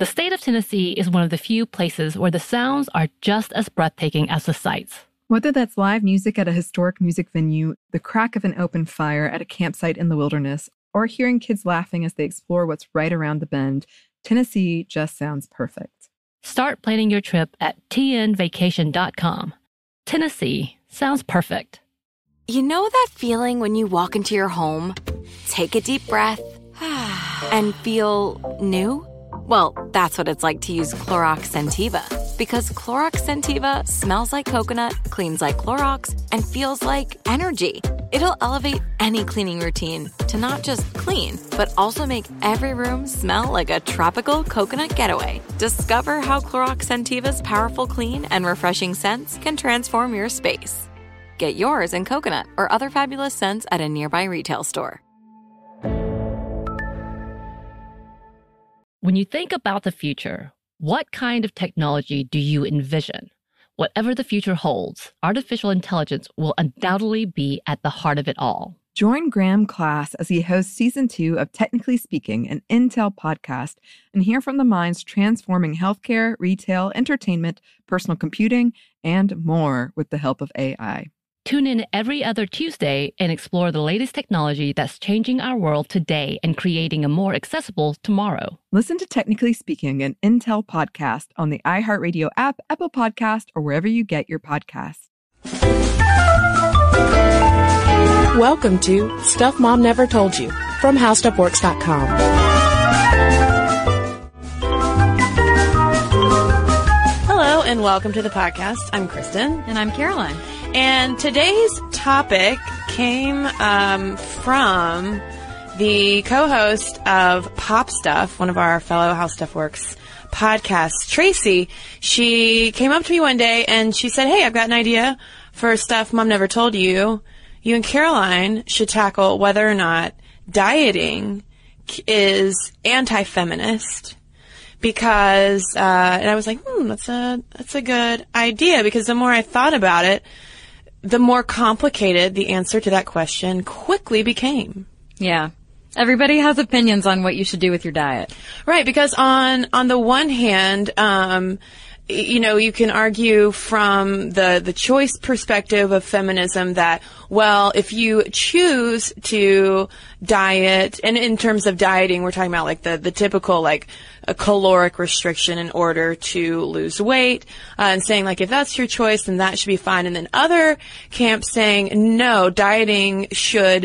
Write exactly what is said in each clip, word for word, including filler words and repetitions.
The state of Tennessee is one of the few places where the sounds are just as breathtaking as the sights. Whether that's live music at a historic music venue, the crack of an open fire at a campsite in the wilderness, or hearing kids laughing as they explore what's right around the bend, Tennessee just sounds perfect. Start planning your trip at T N vacation dot com. Tennessee sounds perfect. You know that feeling when you walk into your home, take a deep breath, and feel new? Well, that's what it's like to use Clorox Scentiva. Because Clorox Scentiva smells like coconut, cleans like Clorox, and feels like energy. It'll elevate any cleaning routine to not just clean, but also make every room smell like a tropical coconut getaway. Discover how Clorox Scentiva's powerful clean and refreshing scents can transform your space. Get yours in coconut or other fabulous scents at a nearby retail store. When you think about the future, what kind of technology do you envision? Whatever the future holds, artificial intelligence will undoubtedly be at the heart of it all. Join Graham Class as he hosts season two of Technically Speaking, an Intel podcast, and hear from the minds transforming healthcare, retail, entertainment, personal computing, and more with the help of A I. Tune in every other Tuesday and explore the latest technology that's changing our world today and creating a more accessible tomorrow. Listen to Technically Speaking, an Intel podcast on the iHeartRadio app, Apple Podcast, or wherever you get your podcasts. Welcome to Stuff Mom Never Told You from How Stuff Works dot com. Hello and welcome to the podcast. I'm Kristen. And I'm Caroline. And today's topic came um, from the co-host of Pop Stuff, one of our fellow How Stuff Works podcasts, Tracy. She came up to me one day and she said, hey, I've got an idea for Stuff Mom Never Told You. You and Caroline should tackle whether or not dieting is anti-feminist. Because, uh, and I was like, hmm, that's a, that's a good idea. Because the more I thought about it, the more complicated the answer to that question quickly became. Yeah. Everybody has opinions on what you should do with your diet. Right, because on, on the one hand, um, you know, you can argue from the, the choice perspective of feminism that, well, if you choose to diet, and in terms of dieting, we're talking about like the, the typical, like, a caloric restriction in order to lose weight, uh, and saying like, if that's your choice, then that should be fine. And then other camps saying, no, dieting should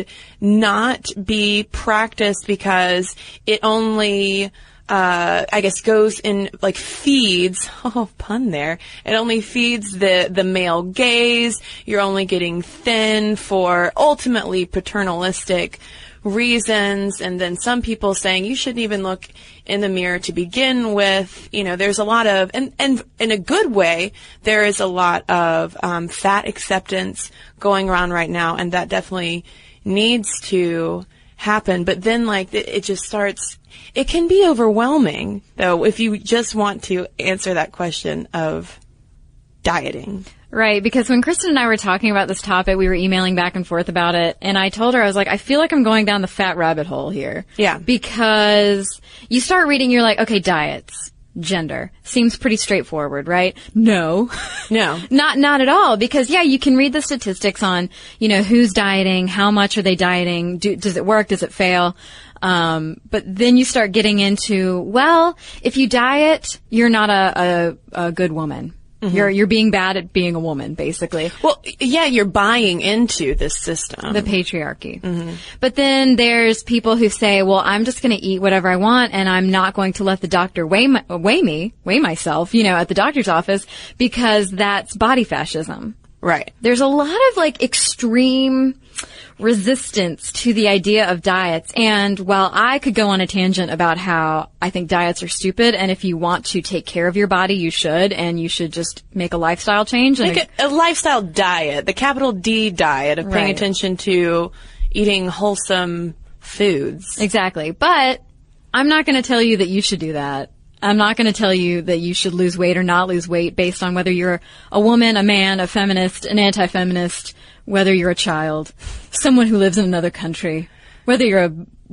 not be practiced because it only, uh, I guess goes in, like, feeds, oh, pun there, it only feeds the, the male gaze. You're only getting thin for ultimately paternalistic reasons. And then some people saying you shouldn't even look in the mirror to begin with. You know, there's a lot of, and, and in a good way, there is a lot of, um, fat acceptance going around right now. And that definitely needs to happen. But then, like, it, it just starts, it can be overwhelming, though, if you just want to answer that question of dieting. Right, because when Kristen and I were talking about this topic, we were emailing back and forth about it, and I told her, I was like, I feel like I'm going down the fat rabbit hole here. Yeah. Because you start reading, you're like, okay, diets, gender, seems pretty straightforward, right? No. No. Not, not at all, because yeah, you can read the statistics on, you know, who's dieting, how much are they dieting, do, does it work, does it fail? Um, but then you start getting into, well, if you diet, you're not a, a, a good woman. Mm-hmm. You're, you're being bad at being a woman, basically. Well, yeah, you're buying into this system. The patriarchy. Mm-hmm. But then there's people who say, well, I'm just going to eat whatever I want and I'm not going to let the doctor weigh, my, weigh me, weigh myself, you know, at the doctor's office because that's body fascism. Right. There's a lot of, like, extreme resistance to the idea of diets. And while I could go on a tangent about how I think diets are stupid, and if you want to take care of your body, you should, and you should just make a lifestyle change. Make a, a lifestyle diet, the capital D diet of paying Right. attention to eating wholesome foods. Exactly. But I'm not going to tell you that you should do that. I'm not going to tell you that you should lose weight or not lose weight based on whether you're a woman, a man, a feminist, an anti-feminist, whether you're a child, someone who lives in another country, whether you're a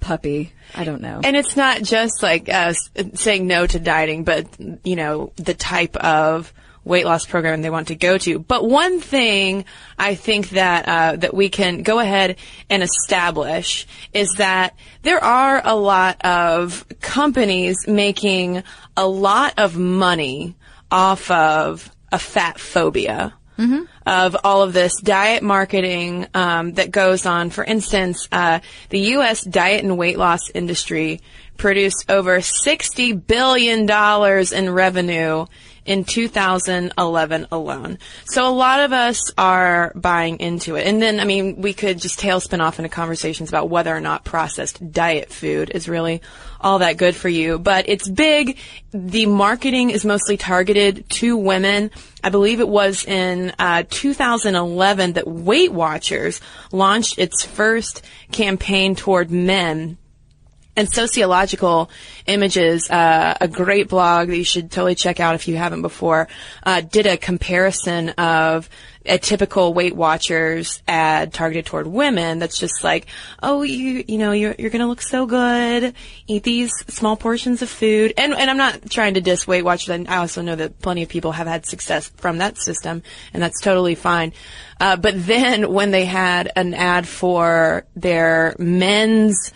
puppy. I don't know. And it's not just like uh, saying no to dieting, but, you know, the type of weight loss program they want to go to. But one thing I think that uh, that we can go ahead and establish is that there are a lot of companies making a lot of money off of a fat phobia. Mm-hmm. Of all of this diet marketing um, that goes on. For instance, uh, the U S diet and weight loss industry produced over sixty billion dollars in revenue in two thousand eleven alone. So a lot of us are buying into it. And then, I mean, we could just tailspin off into conversations about whether or not processed diet food is really all that good for you. But it's big. The marketing is mostly targeted to women. I believe it was in uh, two thousand eleven that Weight Watchers launched its first campaign toward men. And Sociological Images, uh, a great blog that you should totally check out if you haven't before, uh, did a comparison of a typical Weight Watchers ad targeted toward women that's just like, oh, you, you know, you're, you're gonna look so good, eat these small portions of food. And, and I'm not trying to diss Weight Watchers, and I also know that plenty of people have had success from that system, and that's totally fine. Uh, but then when they had an ad for their men's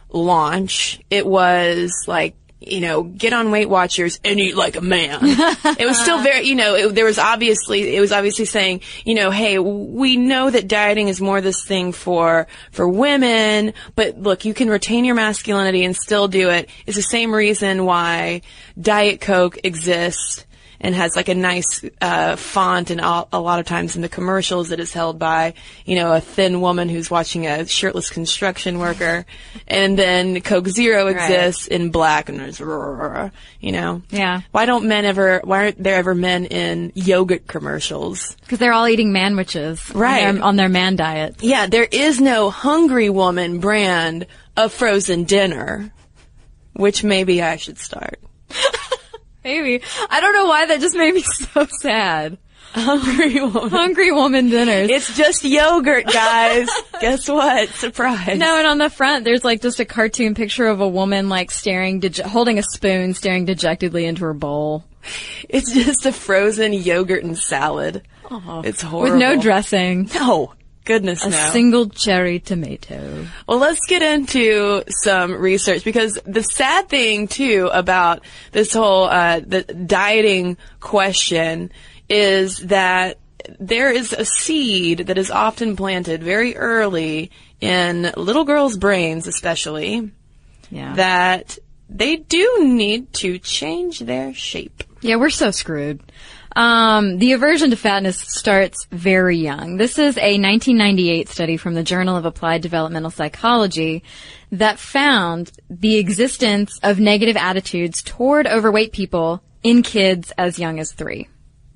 launch, it was like, you know, get on Weight Watchers and eat like a man. It was still very, you know, it, there was obviously, it was obviously saying, you know, hey, we know that dieting is more this thing for, for women, but look, you can retain your masculinity and still do it. It's the same reason why Diet Coke exists and has like a nice uh font, and a, a lot of times in the commercials it is held by, you know, a thin woman who's watching a shirtless construction worker. And then Coke Zero exists right. in black, and there's, you know. Yeah. Why don't men ever, why aren't there ever men in yogurt commercials? Because they're all eating manwiches. Right. On their, on their man diet. Yeah, there is no Hungry Woman brand of frozen dinner, which maybe I should start. Maybe. I don't know why that just made me so sad. Hungry Woman. Hungry Woman dinners. It's just yogurt, guys. Guess what? Surprise. No, and on the front, there's like just a cartoon picture of a woman like staring, dege- holding a spoon, staring dejectedly into her bowl. It's just a frozen yogurt and salad. Oh, it's horrible. With no dressing. No. Goodness a no. A single cherry tomato. Well, let's get into some research, because the sad thing, too, about this whole uh the dieting question is that there is a seed that is often planted very early in little girls' brains, especially, yeah. that they do need to change their shape. Yeah, we're so screwed. Um, the aversion to fatness starts very young. This is a nineteen ninety-eight study from the Journal of Applied Developmental Psychology that found the existence of negative attitudes toward overweight people in kids as young as three.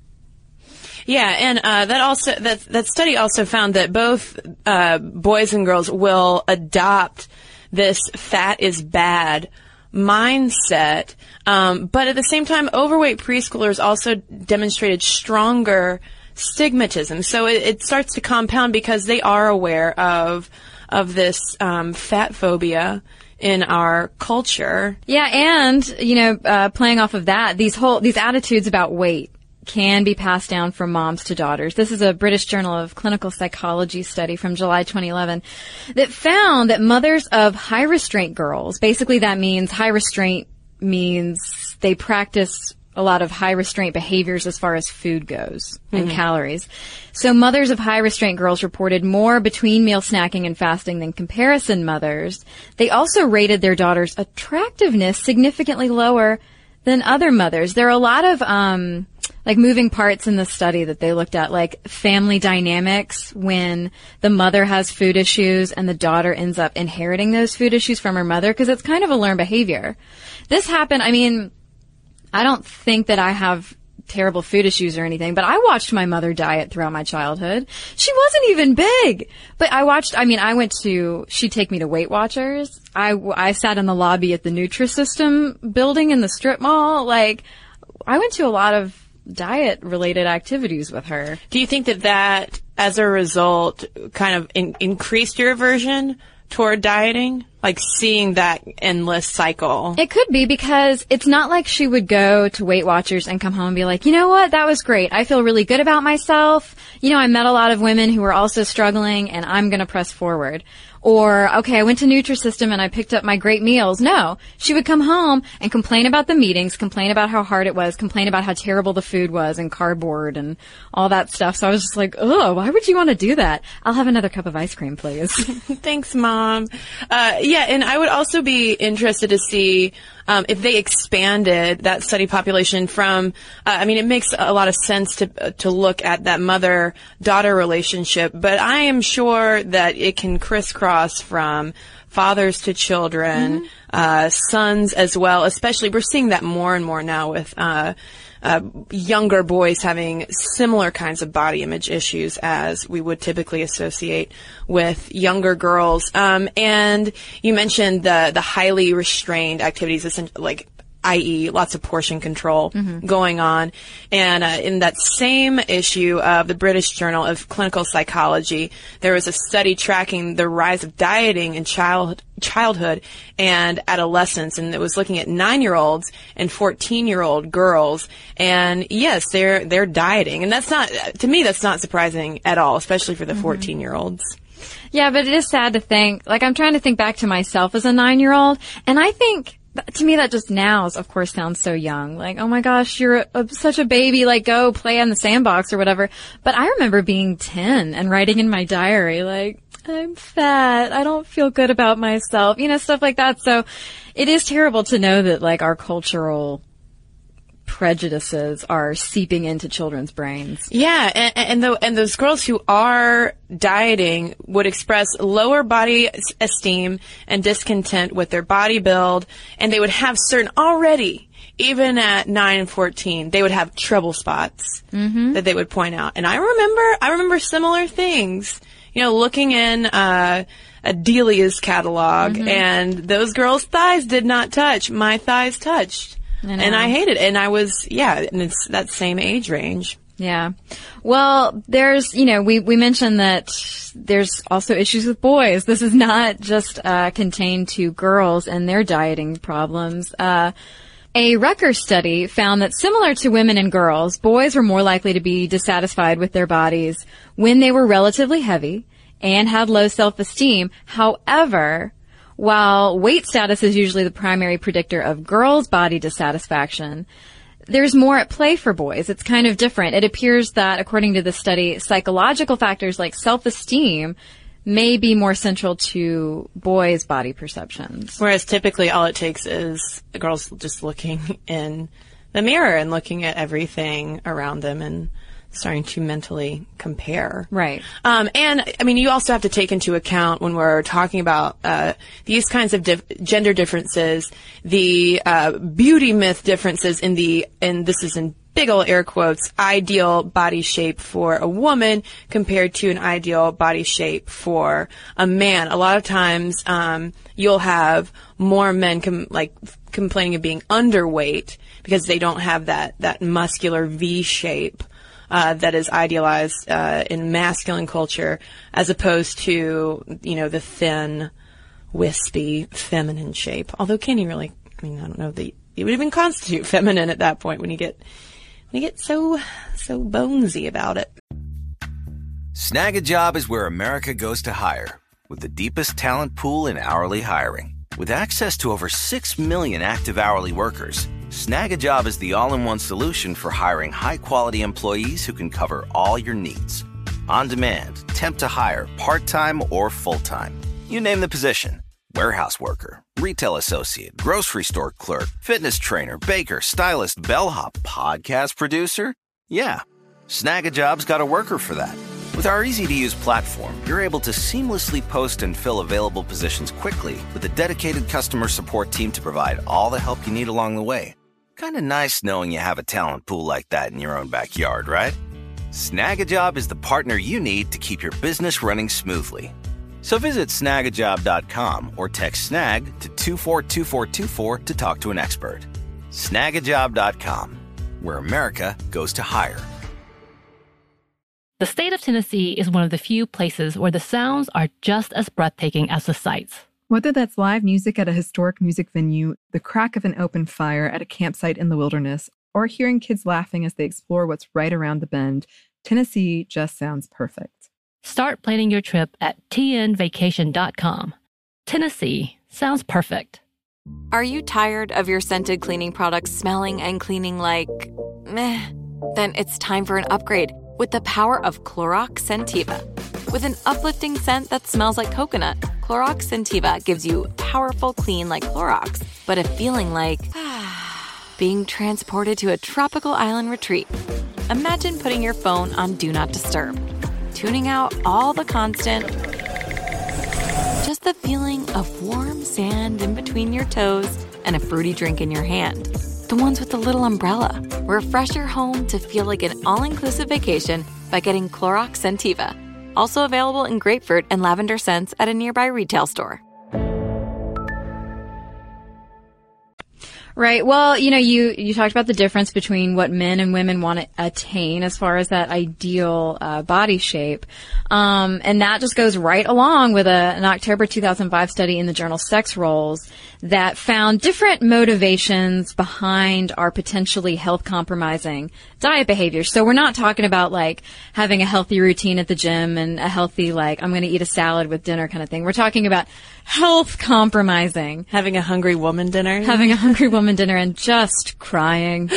Yeah, and uh, that also that that study also found that both uh, boys and girls will adopt this "fat is bad" mindset, um, but at the same time, overweight preschoolers also demonstrated stronger stigmatism. So it, it starts to compound because they are aware of of this um, fat phobia in our culture. Yeah, and you know, uh, playing off of that, these whole these attitudes about weight can be passed down from moms to daughters. This is a British Journal of Clinical Psychology study from July twenty eleven that found that mothers of high restraint girls, basically that means high restraint means they practice a lot of high restraint behaviors as far as food goes and mm-hmm. calories. So mothers of high restraint girls reported more between meal snacking and fasting than comparison mothers. They also rated their daughters' attractiveness significantly lower than other mothers. There are a lot of um like moving parts in the study that they looked at, like family dynamics when the mother has food issues and the daughter ends up inheriting those food issues from her mother, because it's kind of a learned behavior. This happened, I mean, I don't think that I have terrible food issues or anything, but I watched my mother diet throughout my childhood. She wasn't even big, but I watched, I mean, I went to, she'd take me to Weight Watchers. I, I sat in the lobby at the Nutrisystem building in the strip mall. Like, I went to a lot of diet related activities with her. Do you think that that, as a result, kind of in, increased your aversion toward dieting? Like seeing that endless cycle. It could be, because it's not like she would go to Weight Watchers and come home and be like, you know what, that was great. I feel really good about myself. You know, I met a lot of women who were also struggling, and I'm going to press forward. Or, okay, I went to Nutrisystem and I picked up my great meals. No, she would come home and complain about the meetings, complain about how hard it was, complain about how terrible the food was and cardboard and all that stuff. So I was just like, oh, why would you want to do that? I'll have another cup of ice cream, please. Thanks, Mom. Uh, yeah, and I would also be interested to see um, if they expanded that study population from, uh, I mean, it makes a lot of sense to uh, to look at that mother-daughter relationship, but I am sure that it can crisscross from fathers to children, mm-hmm. uh, sons as well, especially we're seeing that more and more now with uh, uh, younger boys having similar kinds of body image issues as we would typically associate with younger girls. Um, and you mentioned the, the highly restrained activities, like that is lots of portion control mm-hmm. going on. And uh, in that same issue of the British Journal of Clinical Psychology, there was a study tracking the rise of dieting in child childhood and adolescence, and it was looking at nine-year-olds and fourteen-year-old girls. And yes, they're they're dieting, and that's not, to me, that's not surprising at all, especially for the mm-hmm. fourteen-year-olds. Yeah, but it is sad to think, like, I'm trying to think back to myself as a nine-year-old, and I think, to me, that just now, of course, sounds so young. Like, oh my gosh, you're a, such a baby, like, go play on the sandbox or whatever. But I remember being ten and writing in my diary, like, I'm fat, I don't feel good about myself, you know, stuff like that. So it is terrible to know that, like, our cultural prejudices are seeping into children's brains. Yeah, and and, the, and those girls who are dieting would express lower body esteem and discontent with their body build, and they would have certain already, even at nine and fourteen, they would have trouble spots mm-hmm. that they would point out. And I remember, I remember similar things. You know, looking in uh, a Delia's catalog, mm-hmm. and those girls' thighs did not touch. My thighs touched. I and I hated it. And I was, yeah, and it's that same age range. Yeah. Well, there's, you know, we, we mentioned that there's also issues with boys. This is not just uh, contained to girls and their dieting problems. Uh, a Rutgers study found that similar to women and girls, boys were more likely to be dissatisfied with their bodies when they were relatively heavy and had low self-esteem. However, while weight status is usually the primary predictor of girls' body dissatisfaction, there's more at play for boys. It's kind of different. It appears that, according to the study, psychological factors like self-esteem may be more central to boys' body perceptions. Whereas typically all it takes is the girls just looking in the mirror and looking at everything around them and starting to mentally compare. Right. Um, and, I mean, you also have to take into account when we're talking about uh, these kinds of dif- gender differences, the uh, beauty myth differences in the, and this is in big ol' air quotes, ideal body shape for a woman compared to an ideal body shape for a man. A lot of times um, you'll have more men com- like complaining of being underweight because they don't have that, that muscular V shape. Uh, that is idealized uh, in masculine culture, as opposed to, you know, the thin, wispy, feminine shape. Although, can you really? I mean, I don't know that it would even constitute feminine at that point when you get when you get so so bonesy about it. Snag a Job is where America goes to hire, with the deepest talent pool in hourly hiring. With access to over six million active hourly workers, Snag a Job is the all-in-one solution for hiring high-quality employees who can cover all your needs. On demand, temp to hire, part-time or full-time. You name the position. Warehouse worker, retail associate, grocery store clerk, fitness trainer, baker, stylist, bellhop, podcast producer. Yeah, Snag a Job's got a worker for that. With our easy-to-use platform, you're able to seamlessly post and fill available positions quickly with a dedicated customer support team to provide all the help you need along the way. Kind of nice knowing you have a talent pool like that in your own backyard, right? Snag a Job is the partner you need to keep your business running smoothly. So visit snag a job dot com or text SNAG to two four two four two four to talk to an expert. snag a job dot com, where America goes to hire. The state of Tennessee is one of the few places where the sounds are just as breathtaking as the sights. Whether that's live music at a historic music venue, the crack of an open fire at a campsite in the wilderness, or hearing kids laughing as they explore what's right around the bend, Tennessee just sounds perfect. Start planning your trip at T N vacation dot com. Tennessee sounds perfect. Are you tired of your scented cleaning products smelling and cleaning like meh? Then it's time for an upgrade with the power of Clorox Scentiva. With an uplifting scent that smells like coconut, Clorox Scentiva gives you powerful clean like Clorox, but a feeling like being transported to a tropical island retreat. Imagine putting your phone on Do Not Disturb, tuning out all the constant, just the feeling of warm sand in between your toes and a fruity drink in your hand. The ones with the little umbrella. Refresh your home to feel like an all-inclusive vacation by getting Clorox Scentiva. Also available in grapefruit and lavender scents at a nearby retail store. Right. Well, you know, you, you talked about the difference between what men and women want to attain as far as that ideal uh, body shape. Um, and that just goes right along with a, an October two thousand five study in the journal Sex Roles that found different motivations behind our potentially health compromising diet behaviors. So we're not talking about like having a healthy routine at the gym and a healthy, like, I'm going to eat a salad with dinner kind of thing. We're talking about health compromising. Having a hungry woman dinner. Having a hungry woman dinner and just crying.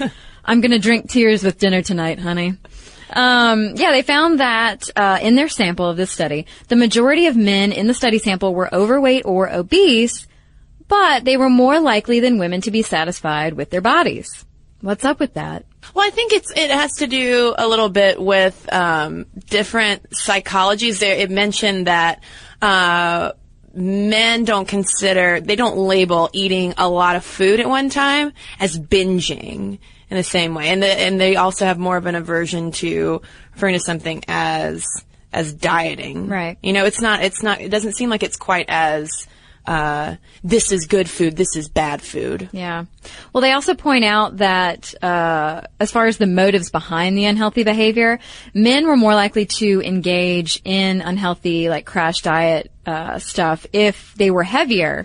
I'm going to drink tears with dinner tonight, honey. Um, yeah, they found that uh, in their sample of this study, the majority of men in the study sample were overweight or obese, but they were more likely than women to be satisfied with their bodies. What's up with that? Well, I think it's it has to do a little bit with um, different psychologies. There, it mentioned that uh, men don't consider, they don't label eating a lot of food at one time as binging in the same way, and the, and they also have more of an aversion to referring to something as as dieting. Right. You know, it's not it's not it doesn't seem like it's quite as uh, this is good food, this is bad food. Yeah. Well, they also point out that uh, as far as the motives behind the unhealthy behavior, men were more likely to engage in unhealthy, like crash diet uh, stuff if they were heavier.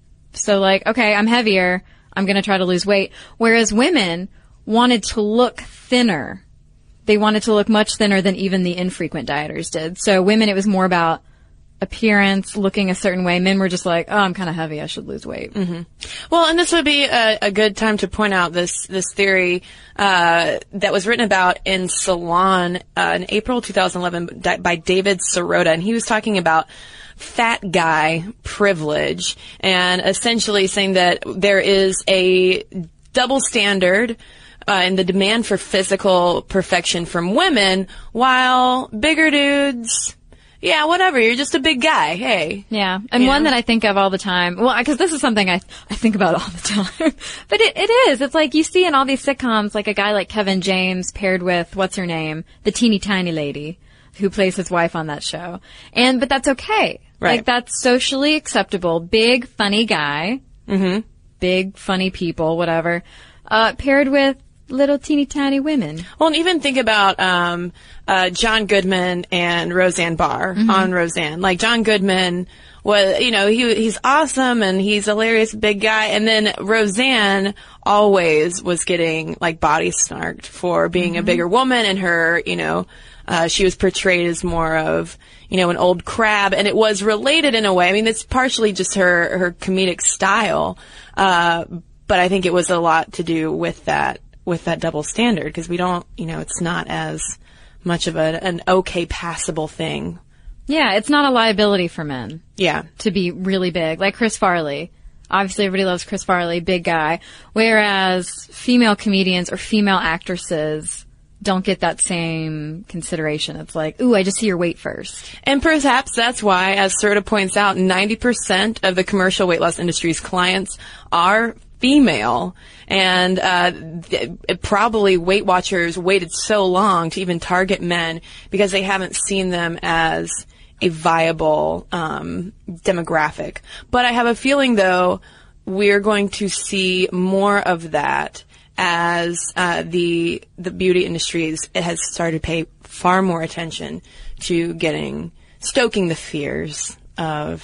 So like, okay, I'm heavier, I'm going to try to lose weight. Whereas women wanted to look thinner. They wanted to look much thinner than even the infrequent dieters did. So women, it was more about appearance, looking a certain way. Men were just like, oh, I'm kind of heavy, I should lose weight. Mm-hmm. Well, and this would be a, a good time to point out this this theory uh, that was written about in Salon uh, in April two thousand eleven by David Sirota, and he was talking about fat guy privilege and essentially saying that there is a double standard Uh, and the demand for physical perfection from women, while bigger dudes, yeah, whatever, you're just a big guy, hey. Yeah, and You one know? that I think of all the time, well, because this is something I I think about all the time, but it, it is. It's like you see in all these sitcoms, like a guy like Kevin James paired with, what's her name, the teeny tiny lady who plays his wife on that show. And, but that's okay. Right. Like, that's socially acceptable. Big, funny guy. Mm-hmm. Big, funny people, whatever. Uh, paired with little teeny tiny women. Well, and even think about um, uh, John Goodman and Roseanne Barr mm-hmm. on Roseanne. Like, John Goodman was, you know, he he's awesome and he's a hilarious big guy. And then Roseanne always was getting, like, body snarked for being mm-hmm. a bigger woman, and her, you know, uh, she was portrayed as more of, you know, an old crab. And it was related in a way. I mean, it's partially just her, her comedic style. Uh, but I think it was a lot to do with that. with that double standard, because we don't, you know, it's not as much of a, an okay passable thing. Yeah, it's not a liability for men. Yeah. To be really big. Like Chris Farley. Obviously everybody loves Chris Farley, big guy. Whereas female comedians or female actresses don't get that same consideration. It's like, ooh, I just see your weight first. And perhaps that's why, as Sirota points out, ninety percent of the commercial weight loss industry's clients are female, and uh, th- probably Weight Watchers waited so long to even target men because they haven't seen them as a viable um, demographic. But I have a feeling, though, we're going to see more of that as uh, the the beauty industry is, it has started to pay far more attention to getting stoking the fears of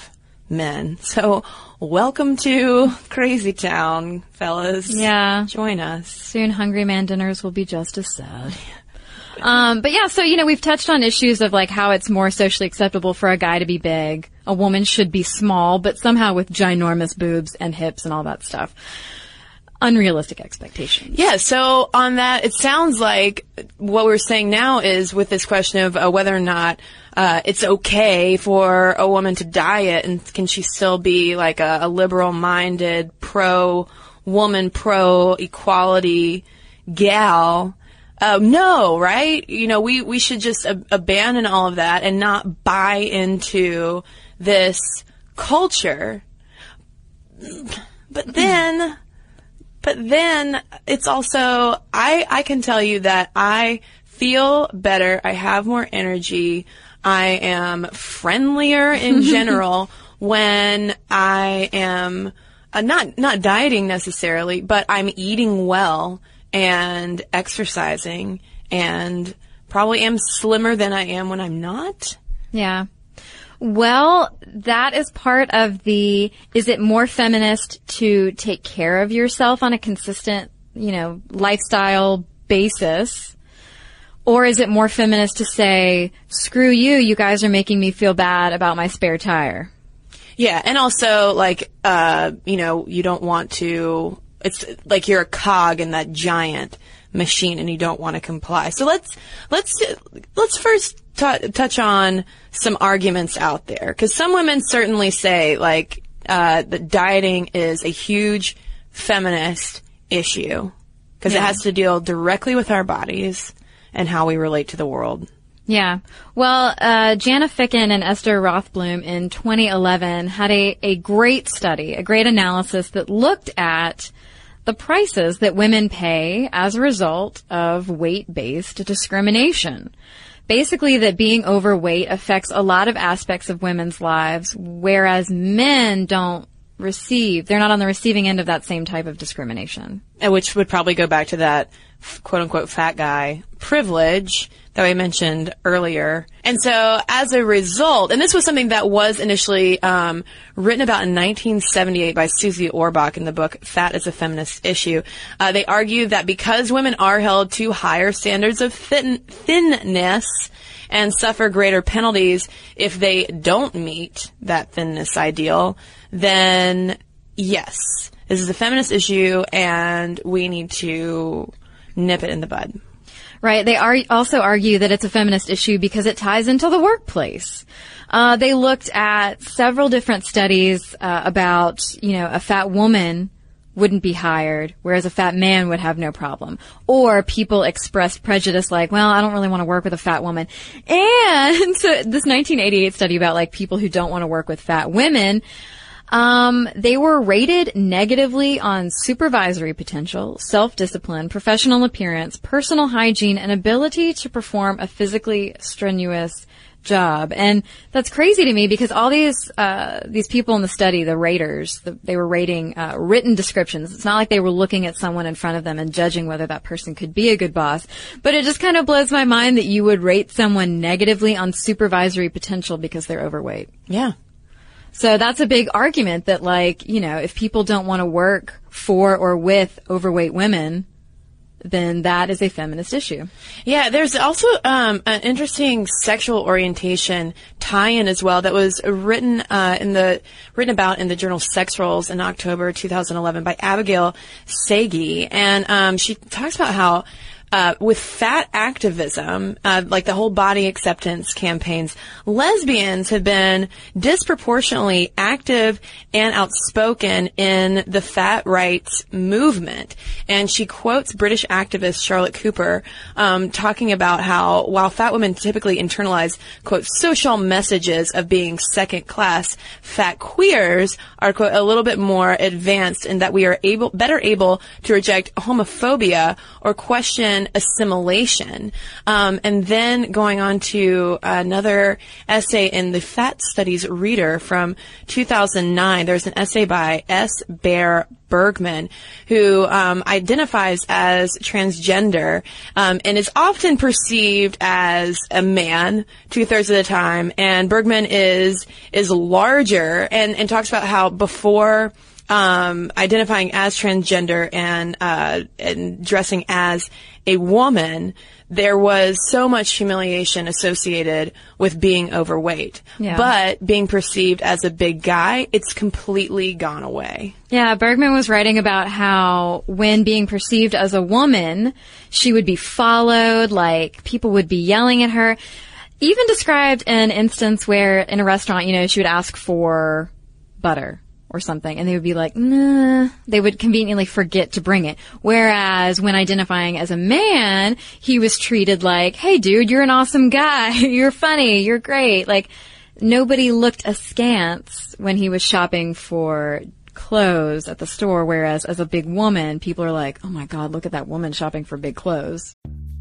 men. So welcome to Crazy Town, fellas. Yeah. Join us. Soon hungry man dinners will be just as sad. Um, but yeah, so, you know, we've touched on issues of like how it's more socially acceptable for a guy to be big. A woman should be small, but somehow with ginormous boobs and hips and all that stuff. Unrealistic expectations. Yeah, so on that, it sounds like what we're saying now is with this question of uh, whether or not uh, it's okay for a woman to diet, and can she still be like a, a liberal-minded, pro-woman, pro-equality gal. Uh, no, right? You know, we, we should just ab- abandon all of that and not buy into this culture. But then... But then it's also, I, I can tell you that I feel better. I have more energy. I am friendlier in general when I am uh, not, not dieting necessarily, but I'm eating well and exercising and probably am slimmer than I am when I'm not. Yeah. Well, that is part of the, is it more feminist to take care of yourself on a consistent, you know, lifestyle basis? Or is it more feminist to say, screw you, you guys are making me feel bad about my spare tire? Yeah, and also, like, uh, you know, you don't want to, it's like you're a cog in that giant machine and you don't want to comply. So let's, let's, let's first t- touch on some arguments out there. Because some women certainly say, like, uh, that dieting is a huge feminist issue. Because yeah. It has to deal directly with our bodies and how we relate to the world. Yeah. Well, uh, Jana Ficken and Esther Rothblum in twenty eleven had a, a great study, a great analysis that looked at the prices that women pay as a result of weight-based discrimination. Basically, that being overweight affects a lot of aspects of women's lives, whereas men don't receive, they're not on the receiving end of that same type of discrimination. And which would probably go back to that quote-unquote fat guy privilege that we mentioned earlier. And so as a result, and this was something that was initially um, written about in nineteen seventy-eight by Susie Orbach in the book Fat is a Feminist Issue, uh, they argue that because women are held to higher standards of thin- thinness and suffer greater penalties if they don't meet that thinness ideal, then yes, this is a feminist issue and we need to nip it in the bud. Right. They are also argue that it's a feminist issue because it ties into the workplace. Uh, they looked at several different studies uh, about, you know, a fat woman wouldn't be hired, whereas a fat man would have no problem. Or people expressed prejudice like, well, I don't really want to work with a fat woman. And so this nineteen eighty-eight study about like people who don't want to work with fat women, Um, they were rated negatively on supervisory potential, self-discipline, professional appearance, personal hygiene, and ability to perform a physically strenuous job. And that's crazy to me because all these, uh, these people in the study, the raters, the, they were rating, uh, written descriptions. It's not like they were looking at someone in front of them and judging whether that person could be a good boss. But it just kind of blows my mind that you would rate someone negatively on supervisory potential because they're overweight. Yeah. So that's a big argument that, like, you know, if people don't want to work for or with overweight women, then that is a feminist issue. Yeah, there's also um, an interesting sexual orientation tie-in as well that was written uh, in the written about in the journal Sex Roles in October two thousand eleven by Abigail Sagi, and um, she talks about how Uh, with fat activism, uh, like the whole body acceptance campaigns, lesbians have been disproportionately active and outspoken in the fat rights movement. And she quotes British activist Charlotte Cooper, um, talking about how while fat women typically internalize, quote, social messages of being second class, fat queers are, quote, a little bit more advanced in that we are able, better able to reject homophobia or question and assimilation. Um, and then going on to another essay in the Fat Studies Reader from two thousand nine, there's an essay by S. Bear Bergman, who um, identifies as transgender um, and is often perceived as a man two-thirds of the time. And Bergman is is larger and, and talks about how before um, identifying as transgender and uh, and dressing as a woman, there was so much humiliation associated with being overweight. Yeah. But being perceived as a big guy, it's completely gone away. Yeah, Bergman was writing about how when being perceived as a woman, she would be followed, like people would be yelling at her. Even described an instance where in a restaurant, you know, she would ask for butter or something, and they would be like, nah. They would conveniently forget to bring it. Whereas when identifying as a man, he was treated like, hey dude, you're an awesome guy. You're funny. You're great. Like, nobody looked askance when he was shopping for clothes at the store, whereas as a big woman, people are like, oh my God, look at that woman shopping for big clothes.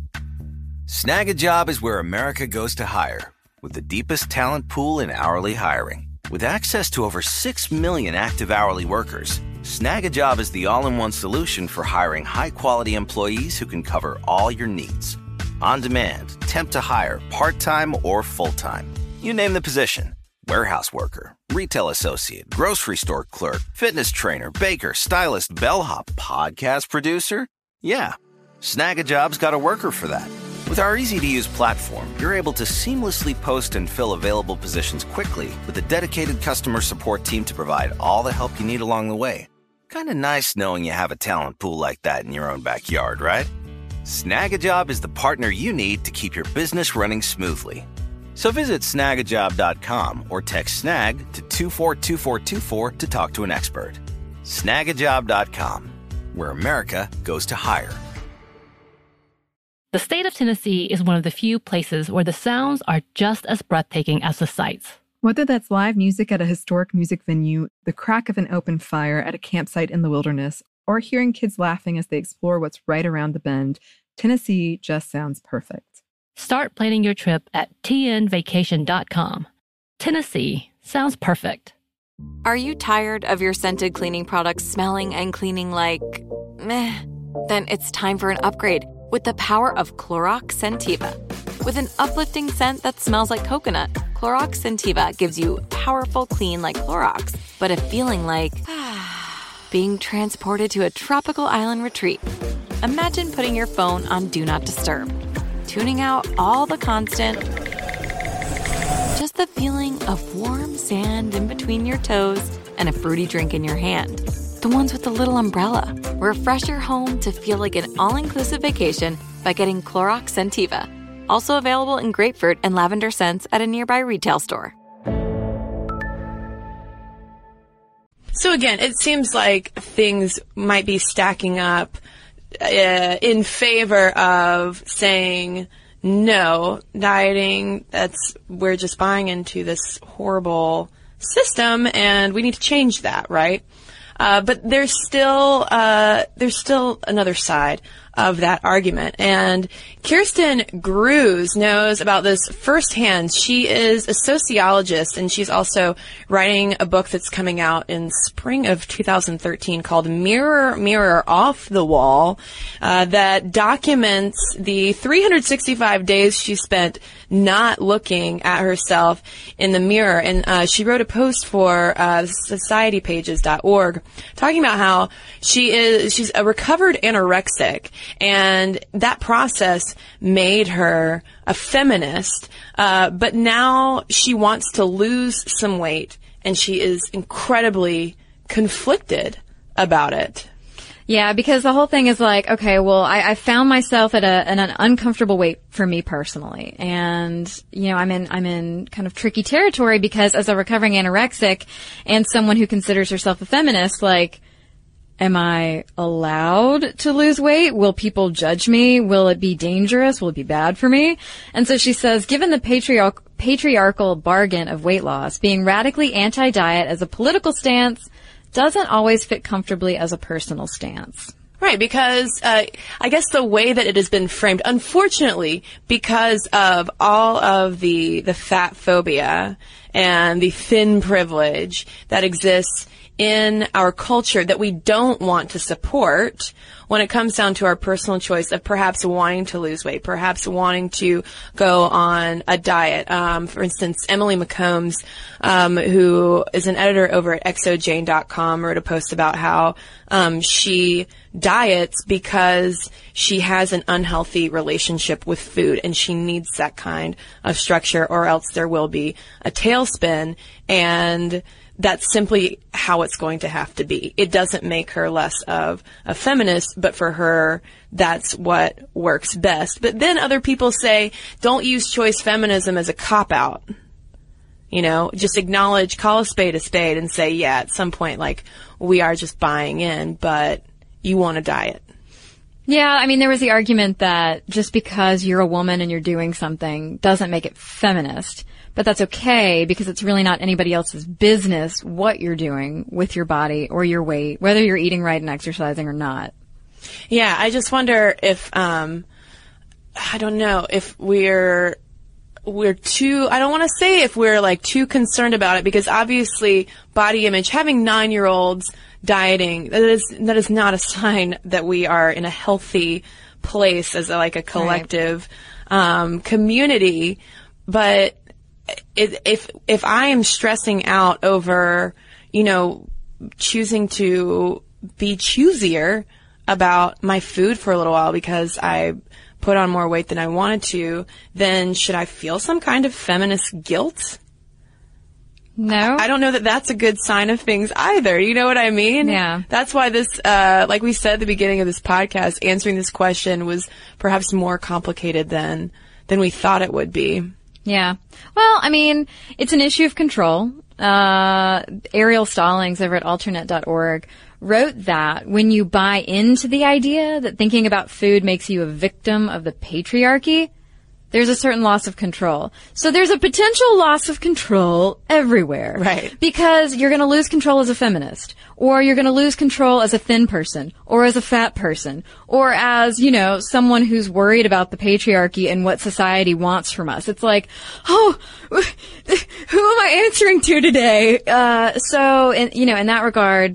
Snag a Job is where America goes to hire, with the deepest talent pool in hourly hiring. With access to over six million active hourly workers, Snag a Job is the all-in-one solution for hiring high-quality employees who can cover all your needs. On demand, temp to hire, part-time or full-time. You name the position. Warehouse worker, retail associate, grocery store clerk, fitness trainer, baker, stylist, bellhop, podcast producer. Yeah, Snag a Job's got a worker for that. With our easy-to-use platform, you're able to seamlessly post and fill available positions quickly with a dedicated customer support team to provide all the help you need along the way. Kind of nice knowing you have a talent pool like that in your own backyard, right? Snag a Job is the partner you need to keep your business running smoothly. So visit snag a job dot com or text SNAG to two four two four two four to talk to an expert. snag a job dot com, where America goes to hire. The state of Tennessee is one of the few places where the sounds are just as breathtaking as the sights. Whether that's live music at a historic music venue, the crack of an open fire at a campsite in the wilderness, or hearing kids laughing as they explore what's right around the bend, Tennessee just sounds perfect. Start planning your trip at T N vacation dot com. Tennessee sounds perfect. Are you tired of your scented cleaning products smelling and cleaning like meh? Then it's time for an upgrade with the power of Clorox Scentiva. With an uplifting scent that smells like coconut, Clorox Scentiva gives you powerful clean like Clorox, but a feeling like being transported to a tropical island retreat. Imagine putting your phone on Do Not Disturb, tuning out all the constant, just the feeling of warm sand in between your toes and a fruity drink in your hand. The ones with the little umbrella. Refresh your home to feel like an all-inclusive vacation by getting Clorox Scentiva. Also available in grapefruit and lavender scents at a nearby retail store. So again, it seems like things might be stacking up uh, in favor of saying, no, dieting, that's, we're just buying into this horrible system and we need to change that, right? Uh, but there's still, uh, there's still another side of that argument. And Kirsten Grusz knows about this firsthand. She is a sociologist, and she's also writing a book that's coming out in spring of two thousand thirteen called Mirror, Mirror Off the Wall, uh, that documents the three hundred sixty-five days she spent not looking at herself in the mirror. And uh, she wrote a post for uh, society pages dot org talking about how she is, she's a recovered anorexic, and that process made her a feminist, uh, but now she wants to lose some weight, and she is incredibly conflicted about it. Yeah, because the whole thing is like, okay, well, I, I found myself at a, at an uncomfortable weight for me personally. And, you know, I'm in, I'm in kind of tricky territory because as a recovering anorexic and someone who considers herself a feminist, like, am I allowed to lose weight? Will people judge me? Will it be dangerous? Will it be bad for me? And so she says, given the patriarch, patriarchal bargain of weight loss, being radically anti-diet as a political stance doesn't always fit comfortably as a personal stance. Right, because uh, I guess the way that it has been framed, unfortunately, because of all of the the fat phobia and the thin privilege that exists in our culture that we don't want to support when it comes down to our personal choice of perhaps wanting to lose weight, perhaps wanting to go on a diet. Um, for instance, Emily McCombs, um, who is an editor over at exojane dot com, wrote a post about how um, she diets because she has an unhealthy relationship with food and she needs that kind of structure, or else there will be a tailspin. And that's simply how it's going to have to be. It doesn't make her less of a feminist, but for her, that's what works best. But then other people say, don't use choice feminism as a cop-out. You know, just acknowledge, call a spade a spade and say, yeah, at some point, like, we are just buying in, but you want a diet. Yeah, I mean, there was the argument that just because you're a woman and you're doing something doesn't make it feminist. But that's okay because it's really not anybody else's business what you're doing with your body or your weight, whether you're eating right and exercising or not. Yeah, I just wonder if, um, I don't know, if we're, we're too, I don't want to say if we're like too concerned about it, because obviously body image, having nine-year-olds dieting, that is, that is not a sign that we are in a healthy place as a, like a collective, right. um, community. But if if I am stressing out over, you know, choosing to be choosier about my food for a little while because I put on more weight than I wanted to, then should I feel some kind of feminist guilt? No. I don't know that that's a good sign of things either. You know what I mean? Yeah. That's why this, uh, like we said at the beginning of this podcast, answering this question was perhaps more complicated than than we thought it would be. Yeah. Well, I mean, it's an issue of control. Uh, Ariel Stallings over at alternate dot org wrote that when you buy into the idea that thinking about food makes you a victim of the patriarchy, there's a certain loss of control. So there's a potential loss of control everywhere. Right. Because you're going to lose control as a feminist, or you're going to lose control as a thin person, or as a fat person, or as, you know, someone who's worried about the patriarchy and what society wants from us. It's like, oh, who am I answering to today? Uh, so, in, you know, in that regard,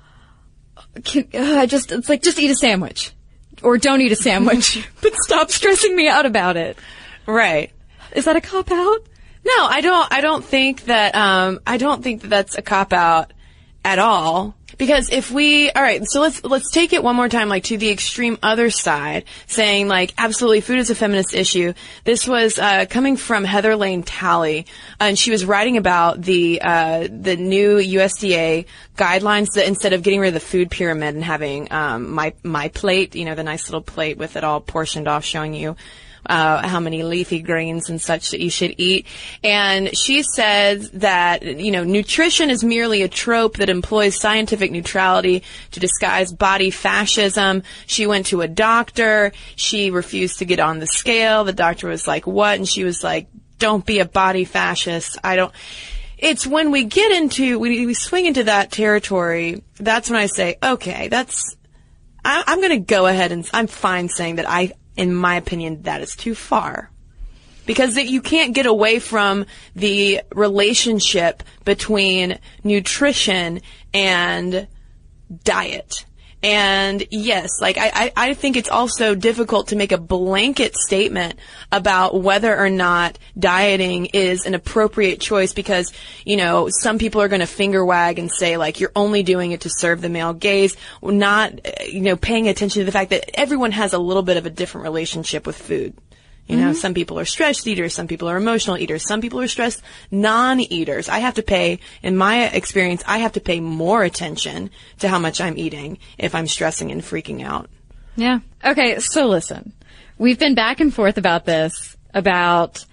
can, uh, just, it's like, just eat a sandwich. Or don't eat a sandwich, but stop stressing me out about it. Right. Is that a cop-out? No, I don't, I don't think that, um, I don't think that that's a cop-out at all. Because if we, alright, so let's, let's take it one more time, like, to the extreme other side, saying, like, absolutely, food is a feminist issue. This was, uh, coming from Heather Lane Talley, and she was writing about the, uh, the new U S D A guidelines that instead of getting rid of the food pyramid and having, um, my, my plate, you know, the nice little plate with it all portioned off showing you, Uh, how many leafy greens and such that you should eat. And she says that, you know, nutrition is merely a trope that employs scientific neutrality to disguise body fascism. She went to a doctor. She refused to get on the scale. The doctor was like, what? And she was like, don't be a body fascist. I don't. It's when we get into, we, we swing into that territory, that's when I say, okay, that's, I, I'm going to go ahead and I'm fine saying that I, in my opinion, that is too far. Because that you can't get away from the relationship between nutrition and diet. And yes, like I, I, I think it's also difficult to make a blanket statement about whether or not dieting is an appropriate choice because, you know, some people are going to finger wag and say like you're only doing it to serve the male gaze, not, you know, paying attention to the fact that everyone has a little bit of a different relationship with food. You know, mm-hmm. Some people are stressed eaters, some people are emotional eaters, some people are stressed non-eaters. I have to pay, in my experience, I have to pay more attention to how much I'm eating if I'm stressing and freaking out. Yeah. Okay, so listen. We've been back and forth about this, about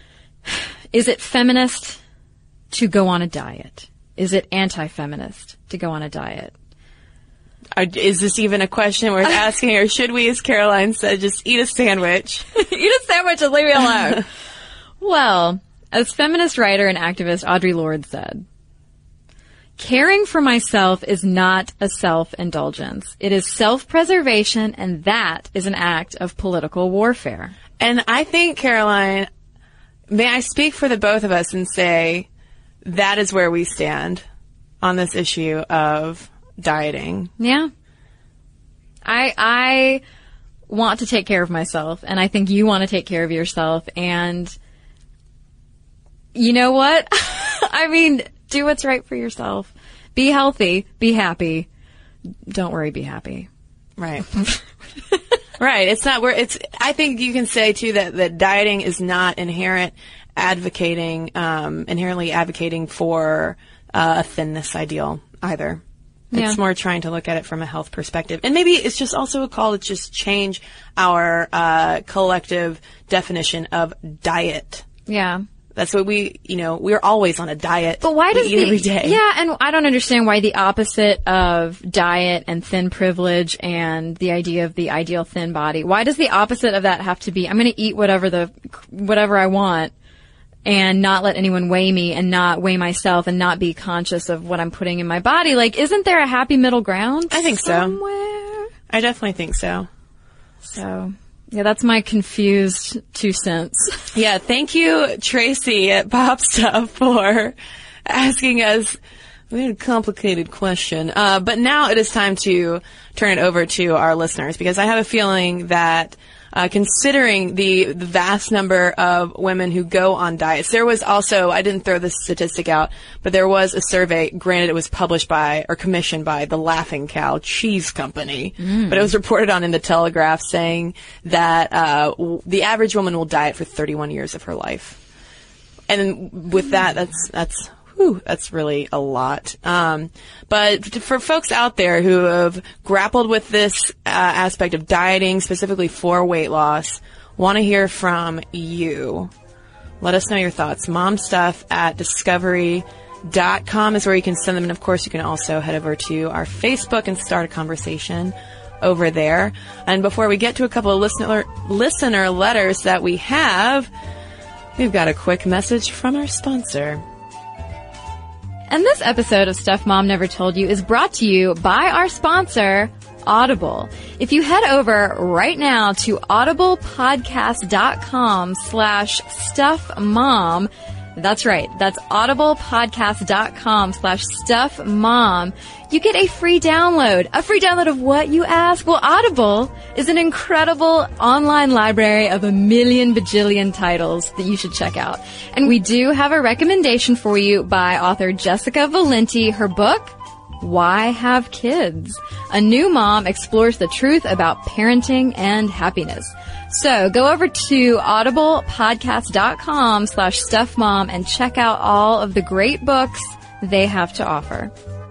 is it feminist to go on a diet? Is it anti-feminist to go on a diet? Is this even a question worth asking, or should we, as Caroline said, just eat a sandwich? Eat a sandwich and leave me alone. Well, as feminist writer and activist Audre Lorde said, Caring for myself is not a self-indulgence. It is self-preservation, and that is an act of political warfare. And I think, Caroline, may I speak for the both of us and say that is where we stand on this issue of dieting. Yeah. I I want to take care of myself, and I think you want to take care of yourself, and you know what? I mean, do what's right for yourself. Be healthy. Be happy. Don't worry, be happy. Right. Right. It's not where it's, I think you can say too that, that dieting is not inherent advocating, um, inherently advocating for uh, a thinness ideal either. Yeah. It's more trying to look at it from a health perspective. And maybe it's just also a call to just change our, uh, collective definition of diet. Yeah. That's what we, you know, we're always on a diet. But why does we eat the, every day. Yeah, and I don't understand why the opposite of diet and thin privilege and the idea of the ideal thin body, why does the opposite of that have to be, I'm going to eat whatever the, whatever I want and not let anyone weigh me and not weigh myself and not be conscious of what I'm putting in my body? Like, isn't there a happy middle ground? I think somewhere? so. I definitely think so. So, yeah, that's my confused two cents. Yeah, thank you, Tracy at Pop Stuff, for asking us a complicated question. Uh, but now it is time to turn it over to our listeners, because I have a feeling that uh, considering the, the vast number of women who go on diets, there was also, I didn't throw this statistic out, but there was a survey, granted it was published by or commissioned by the Laughing Cow Cheese Company, mm. but it was reported on in the Telegraph saying that uh, w- the average woman will diet for thirty-one years of her life. And with that, that's, that's, whew, that's really a lot. Um, but for folks out there who have grappled with this uh, aspect of dieting, specifically for weight loss, want to hear from you. Let us know your thoughts. Momstuff at discovery dot com is where you can send them. And of course, you can also head over to our Facebook and start a conversation over there. And before we get to a couple of listener, listener letters that we have, we've got a quick message from our sponsor. And this episode of Stuff Mom Never Told You is brought to you by our sponsor, Audible. If you head over right now to audiblepodcast.com slash stuffmom, that's right, that's audiblepodcast.com slash stuffmom, you get a free download. A free download of what, you ask? Well, Audible is an incredible online library of a million bajillion titles that you should check out. And we do have a recommendation for you by author Jessica Valenti. Her book, Why Have Kids? A new mom explores the truth about parenting and happiness. So go over to audiblepodcast.com slash stuffmom and check out all of the great books they have to offer.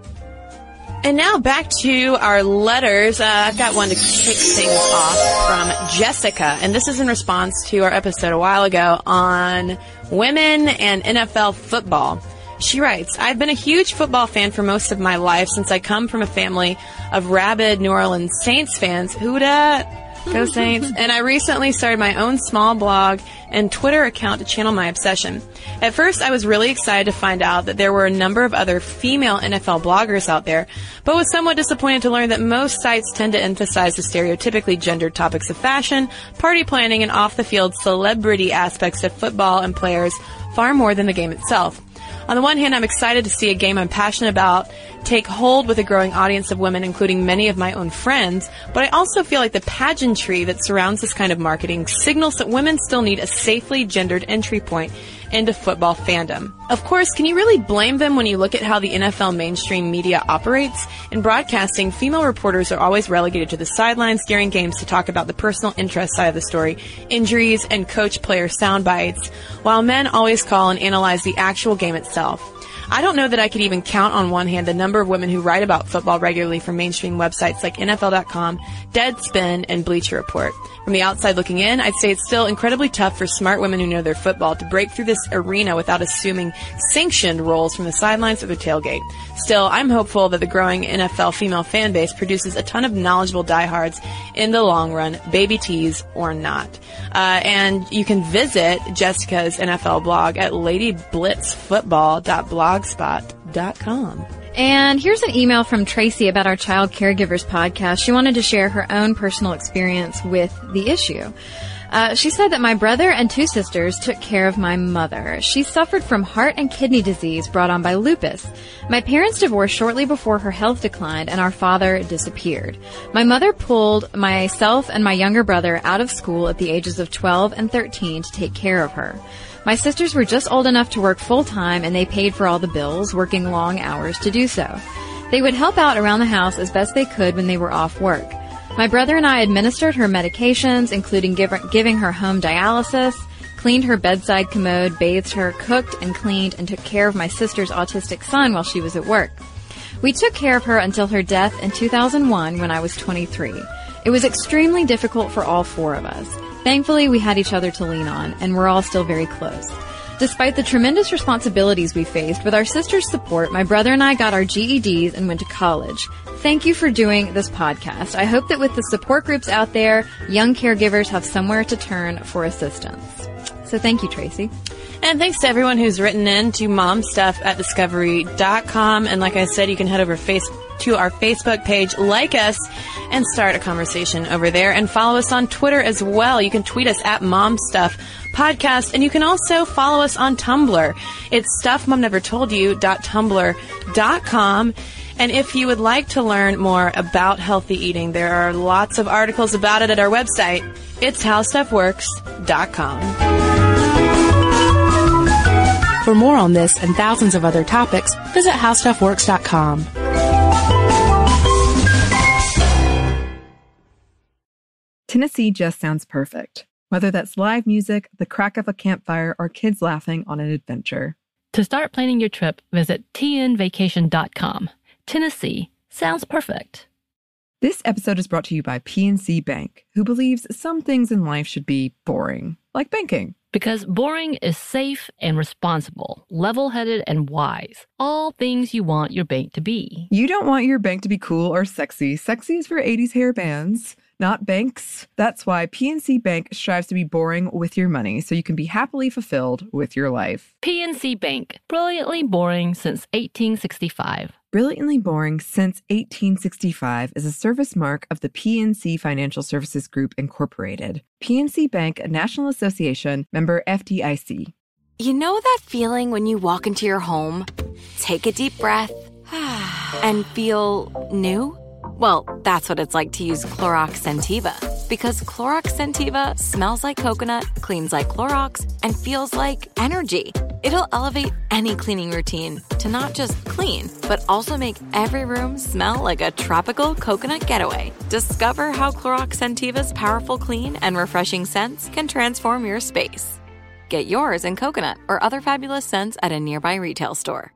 And now back to our letters. Uh, I've got one to kick things off from Jessica, and this is in response to our episode a while ago on women and N F L football. She writes, I've been a huge football fan for most of my life since I come from a family of rabid New Orleans Saints fans. Who dat? Go Saints. And I recently started my own small blog and Twitter account to channel my obsession. At first, I was really excited to find out that there were a number of other female N F L bloggers out there, but was somewhat disappointed to learn that most sites tend to emphasize the stereotypically gendered topics of fashion, party planning, and off-the-field celebrity aspects of football and players far more than the game itself. On the one hand, I'm excited to see a game I'm passionate about take hold with a growing audience of women, including many of my own friends, but I also feel like the pageantry that surrounds this kind of marketing signals that women still need a safely gendered entry point into football fandom. Of course, can you really blame them when you look at how the N F L mainstream media operates? In broadcasting, female reporters are always relegated to the sidelines during games to talk about the personal interest side of the story, injuries, and coach-player sound bites, while men always call and analyze the actual game itself. I don't know that I could even count on one hand the number of women who write about football regularly for mainstream websites like N F L dot com, Deadspin, and Bleacher Report. From the outside looking in, I'd say it's still incredibly tough for smart women who know their football to break through this arena without assuming sanctioned roles from the sidelines or the tailgate. Still, I'm hopeful that the growing N F L female fan base produces a ton of knowledgeable diehards in the long run, baby tees or not. Uh, and you can visit Jessica's N F L blog at lady blitz football dot blogspot dot com. And here's an email from Tracy about our Child Caregivers podcast. She wanted to share her own personal experience with the issue. Uh, she said that my brother and two sisters took care of my mother. She suffered from heart and kidney disease brought on by lupus. My parents divorced shortly before her health declined and our father disappeared. My mother pulled myself and my younger brother out of school at the ages of twelve and thirteen to take care of her. My sisters were just old enough to work full-time and they paid for all the bills, working long hours to do so. They would help out around the house as best they could when they were off work. My brother and I administered her medications, including give, giving her home dialysis, cleaned her bedside commode, bathed her, cooked and cleaned, and took care of my sister's autistic son while she was at work. We took care of her until her death in two thousand one when I was twenty-three. It was extremely difficult for all four of us. Thankfully, we had each other to lean on, and we're all still very close. Despite the tremendous responsibilities we faced, with our sister's support, my brother and I got our G E Ds and went to college. Thank you for doing this podcast. I hope that with the support groups out there, young caregivers have somewhere to turn for assistance. So thank you, Tracy. And thanks to everyone who's written in to momstuff at discovery dot com. And like I said, you can head over face to our Facebook page, like us, and start a conversation over there. And follow us on Twitter as well. You can tweet us at momstuff podcast. And you can also follow us on Tumblr. It's stuff mom never told you dot tumblr dot com. And if you would like to learn more about healthy eating, there are lots of articles about it at our website. It's how stuff works dot com. For more on this and thousands of other topics, visit how stuff works dot com. Tennessee just sounds perfect. Whether that's live music, the crack of a campfire, or kids laughing on an adventure. To start planning your trip, visit T N vacation dot com. Tennessee sounds perfect. This episode is brought to you by P N C Bank, who believes some things in life should be boring, like banking. Because boring is safe and responsible, level-headed and wise. All things you want your bank to be. You don't want your bank to be cool or sexy. Sexy is for eighties hair bands, not banks. That's why P N C Bank strives to be boring with your money so you can be happily fulfilled with your life. P N C Bank, brilliantly boring since eighteen sixty-five. Brilliantly Boring Since eighteen sixty-five is a service mark of the P N C Financial Services Group, Incorporated. P N C Bank, a National Association, member F D I C. You know that feeling when you walk into your home, take a deep breath, and feel new? Well, that's what it's like to use Clorox Scentiva. Because Clorox Scentiva smells like coconut, cleans like Clorox, and feels like energy. It'll elevate any cleaning routine to not just clean, but also make every room smell like a tropical coconut getaway. Discover how Clorox Scentiva's powerful clean and refreshing scents can transform your space. Get yours in coconut or other fabulous scents at a nearby retail store.